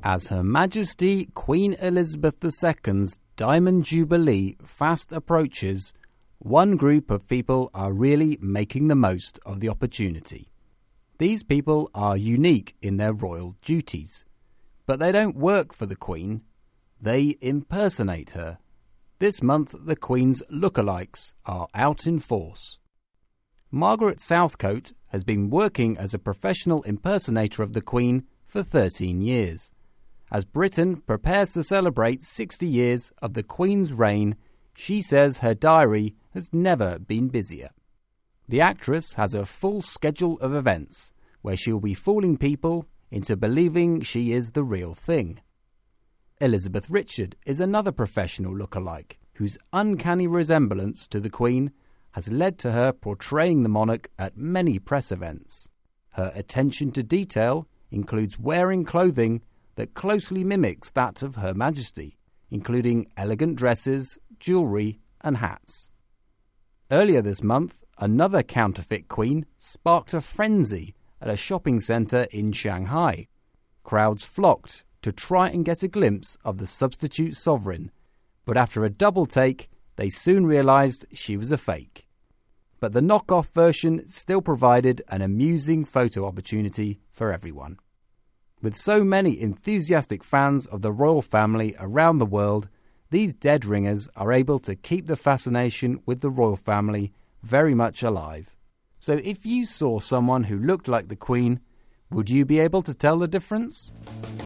As Her Majesty Queen Elizabeth II's Diamond Jubilee fast approaches, one group of people are really making the most of the opportunity. These people are unique in their royal duties, but they don't work for the Queen, they impersonate her. This month the Queen's lookalikes are out in force. Margaret Southcote has been working as a professional impersonator of the Queen for 13 years. As Britain prepares to celebrate 60 years of the Queen's reign, she says her diary has never been busier. The actress has a full schedule of events where she'll be fooling people into believing she is the real thing. Elizabeth Richard is another professional lookalike whose uncanny resemblance to the Queen has led to her portraying the monarch at many press events. Her attention to detail includes wearing clothing that closely mimics that of Her Majesty, including elegant dresses, jewellery and hats. Earlier this month, another counterfeit Queen sparked a frenzy at a shopping centre in Shanghai. Crowds flocked to try and get a glimpse of the substitute sovereign, but after a double take, they soon realised she was a fake. But the knockoff version still provided an amusing photo opportunity for everyone. With so many enthusiastic fans of the royal family around the world, these dead ringers are able to keep the fascination with the royal family very much alive. So if you saw someone who looked like the Queen, would you be able to tell the difference?